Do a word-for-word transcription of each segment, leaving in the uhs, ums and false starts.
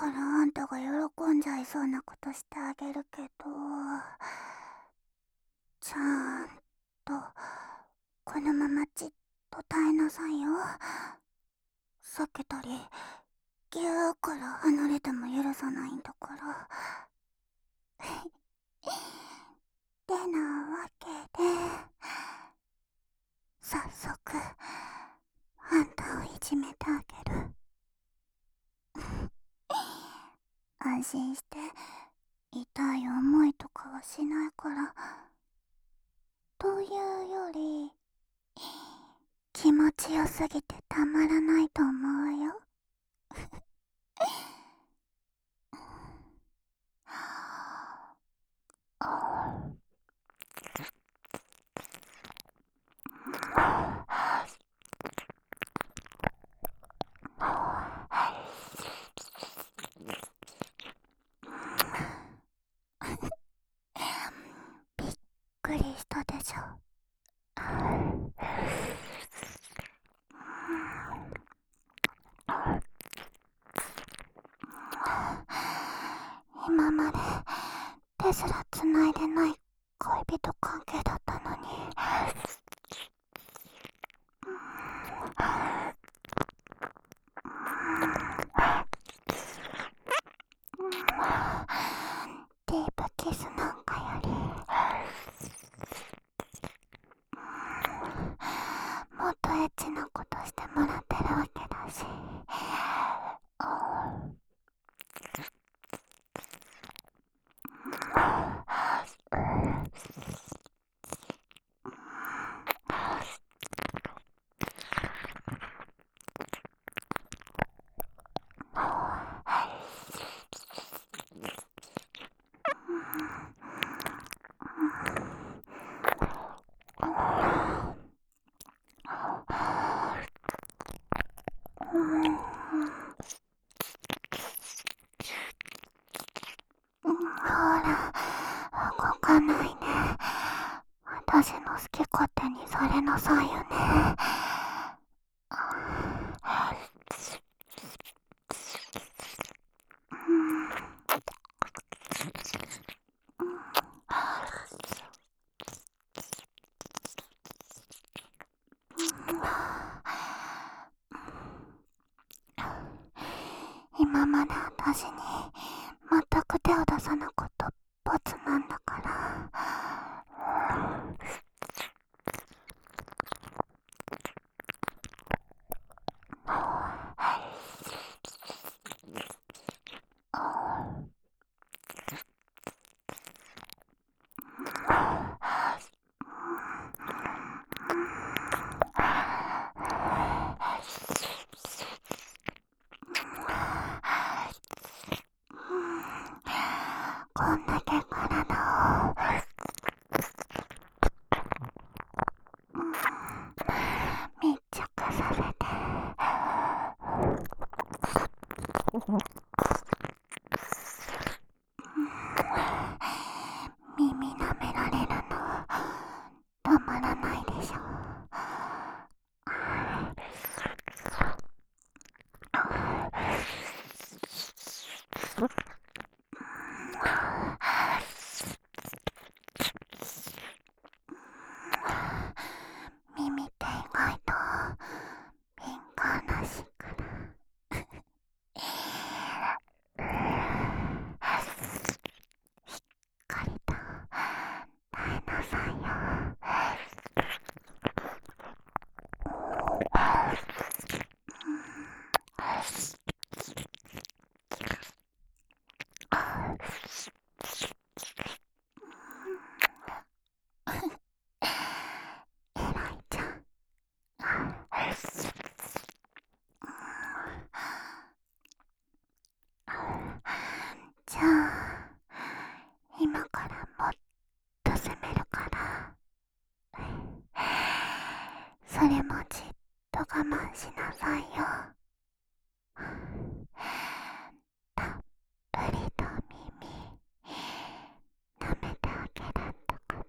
からあんたが喜んじゃいそうなことしてあげるけど、ちゃんとこのままじっと耐えなさいよ。避けたりギューから離れても許さないんだから。てなわけで、早速あんたをいじめてあげる。安心して痛い思いとかはしないから。というより、気持ちよすぎてたまらないと思うよ。びっくりしたでしょ。今まで手すらつないでない恋人関係だったのに。ディープキスなんかよりもっとエッチなことしてもらってるわけだし。ほら、動かないで。私の好き勝手にされなさいよね。今まで私に全く手を出さなかった罰なんだから。こんだけ体を密着させて耳舐められるのたまらないでしょ。耳って意外と敏感らしいから。しっかりと耐えなさいよ。えらいちゃん。じゃあ今からもっと攻めるから、それもじっと我慢しなさいよ。たっぷりと耳舐めてあげるってこと。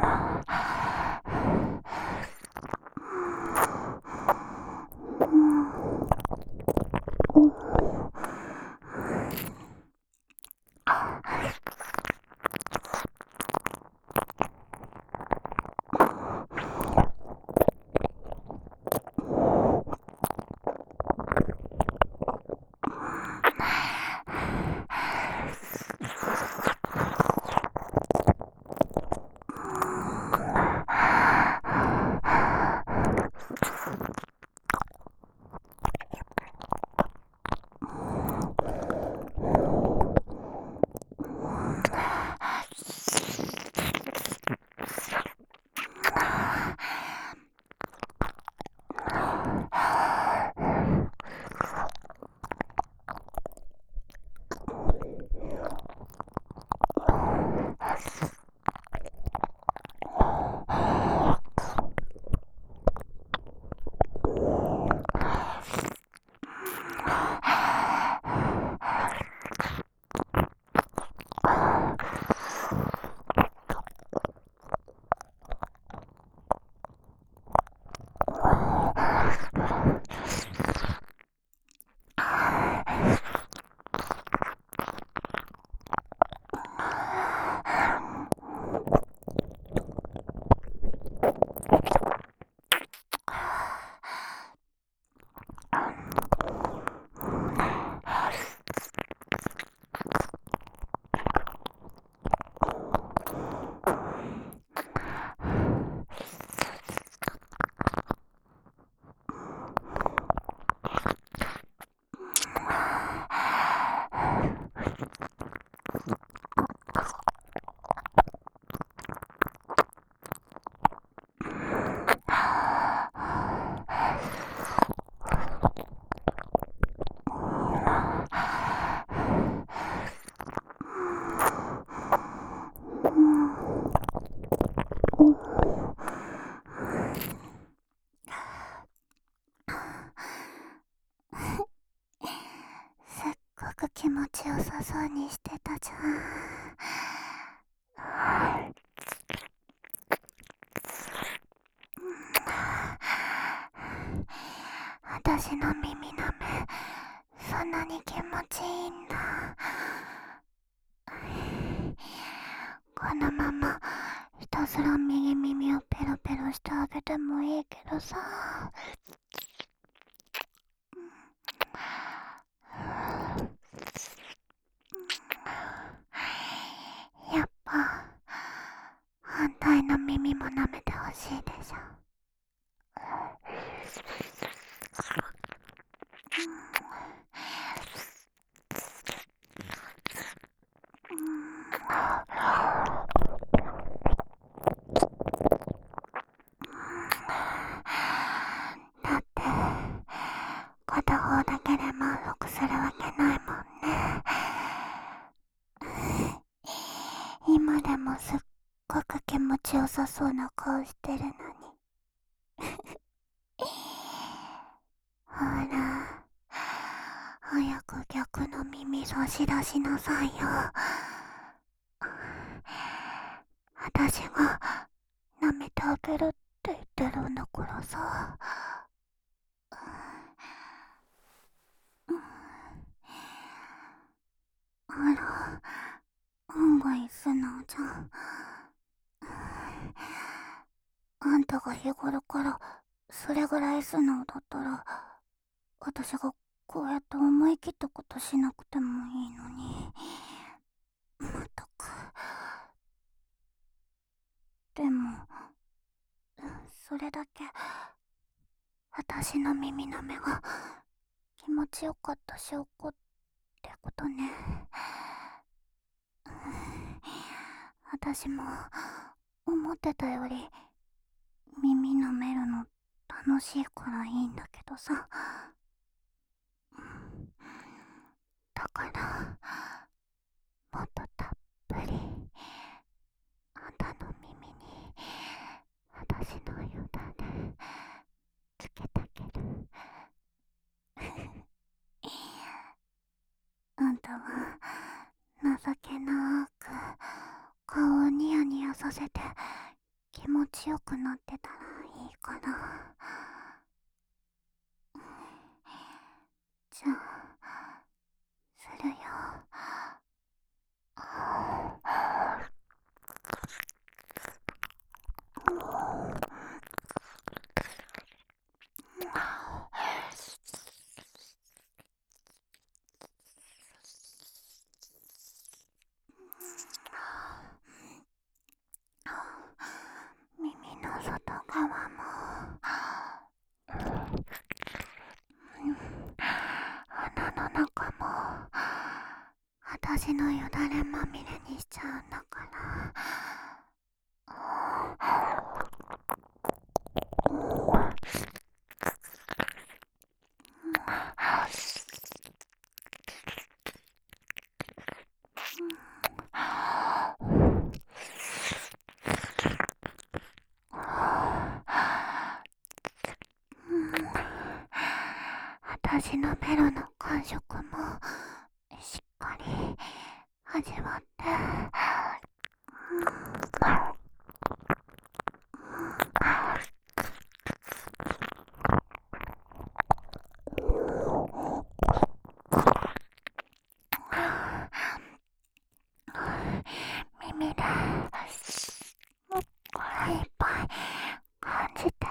気持ちよさそうにしてたじゃん。私の耳なめそんなに気持ちいいんだ。このままひたすら右耳をペロペロしてあげてもいいけどさ。やっぱ反対の耳も舐めてほしいでしょ。だって片方だけで満足するわけないもんね。今でもすっごく気持ちよさそうな顔してるのに。ほら、早く逆の耳差し出しなさいよ。私が舐めてあげるって言ってるんだからさ。あら、案外素直じゃん。あんたが日頃からそれぐらい素直だったら、私がこうやって思い切ったことしなくてもいいのに。まったく。でもそれだけ私の耳なめが気持ちよかった証拠ってことね。私も思ってたより耳舐めるの楽しいからいいんだけどさ。だからもっとたっぷりあんたの耳に私のよだれつけてあげる。あんたは情けなく顔をニヤニヤさせて気持ちよくなってたらいいかな。じゃあするよ。耳の外側も鼻の中も私のよだれまみれにしちゃうんだから。私のベロの感触もしっかり味わって。耳でいっぱい感じて。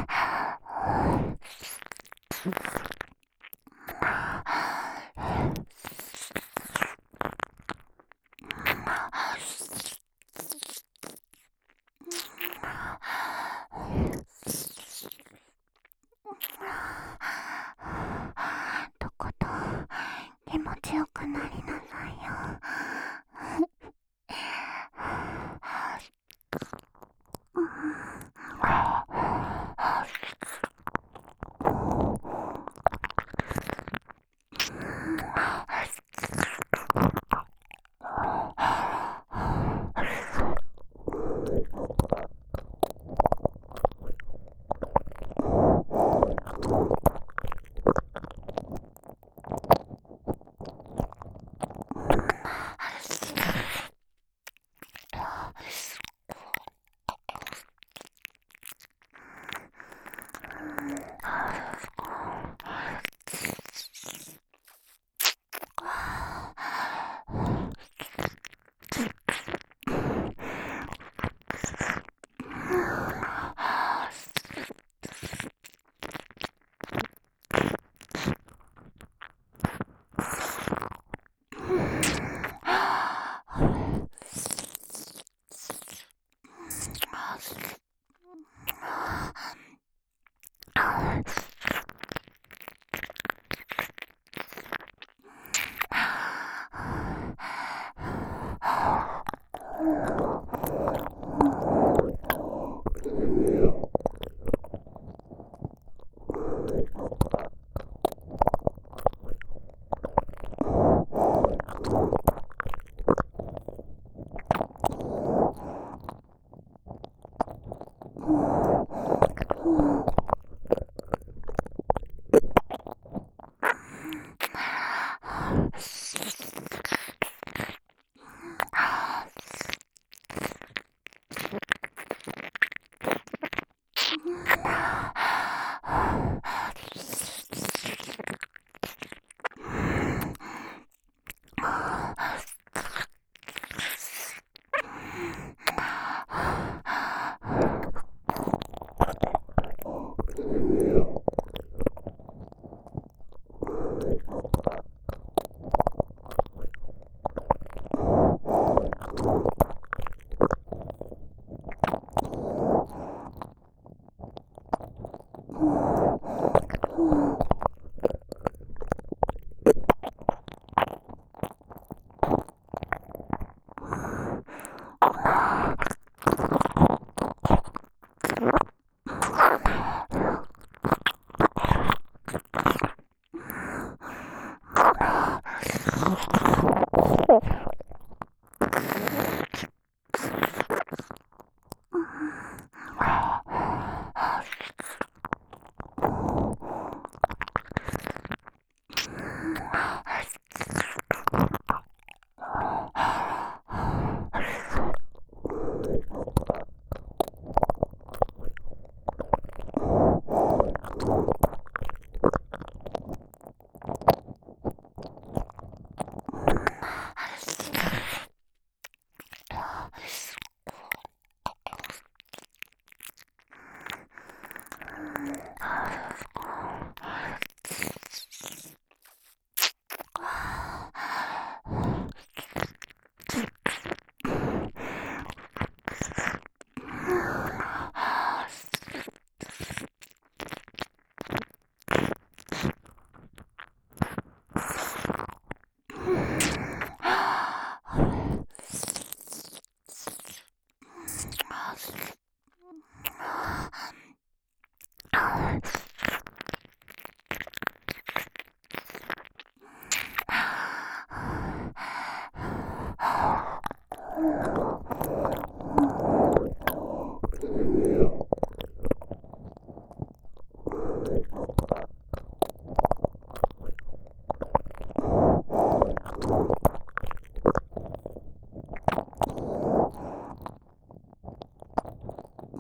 とことん気持ちよくなりなさいよ。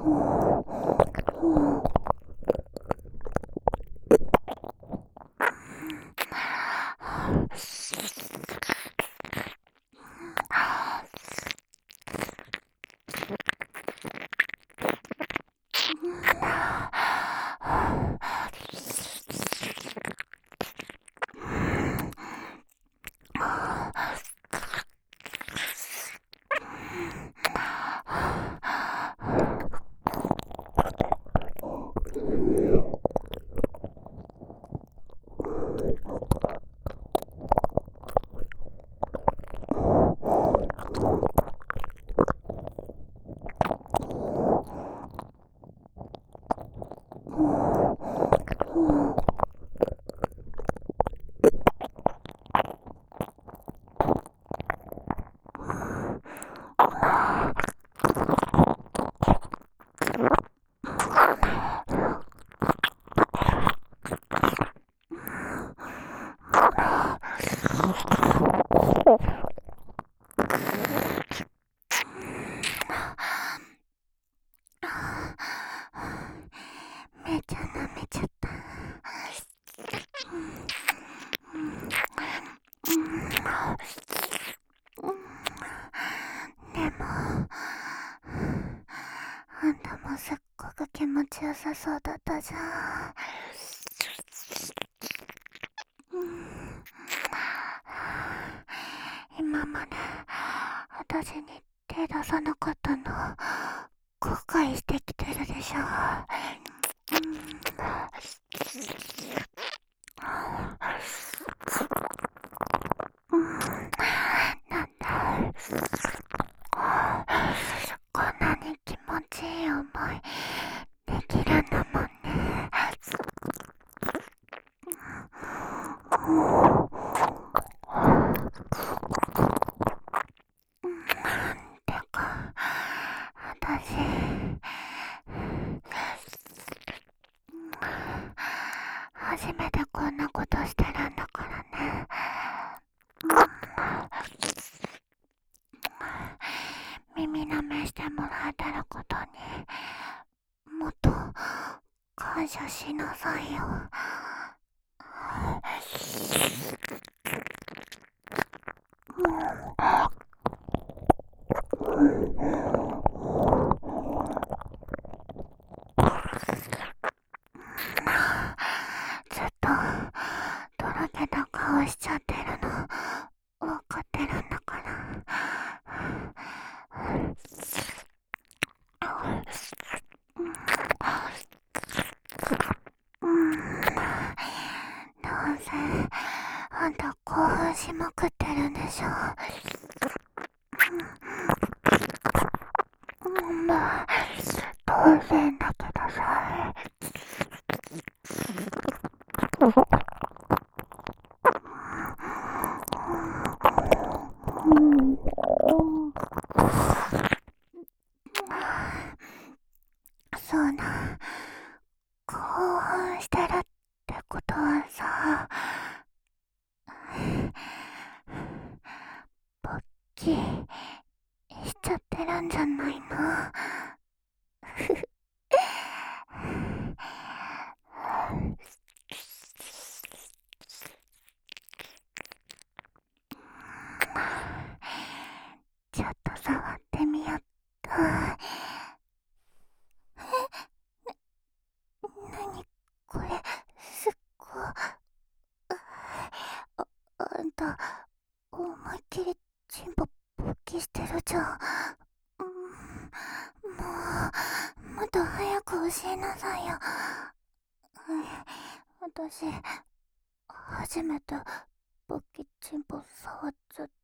めちゃ舐めちゃった。でもあんたもすっごく気持ちよさそうだったじゃん。今まで私に手出さなかったの後悔してきてるでしょ。なんだ、こんなに気持ちいい思いできるんだもんね。てか私初めてこんなことしてるんだからね。耳舐めしてもらえてることにもっと感謝しなさいよ。ずっととろけた顔しちゃってるの分かってるんだから。どうせあんた興奮しまくってるんでしょ。まあ当然だけどさ。そうな、興奮してるってことはさ、勃起しちゃってるんじゃないの？ちょっと触ってみよっと。なにこれ、すっごああんた思いっきりチンポ勃起してるじゃん。うん、もうもっと早く教えなさいよ。私初めて勃起チンポ触っちゃった。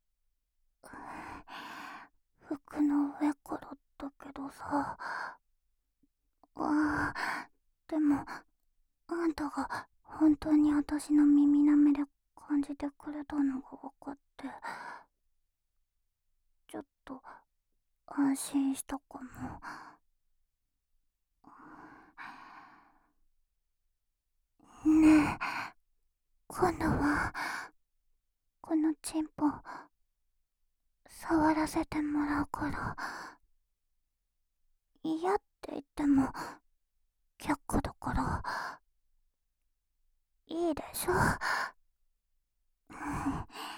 服の上からだけどさ。あでもあんたが本当に私の耳舐めで感じてくれたのが分かってちょっと安心したかも。ねえ、今度はこのチンポ触らせてもらうから嫌って言っても却下だから、いいでしょ。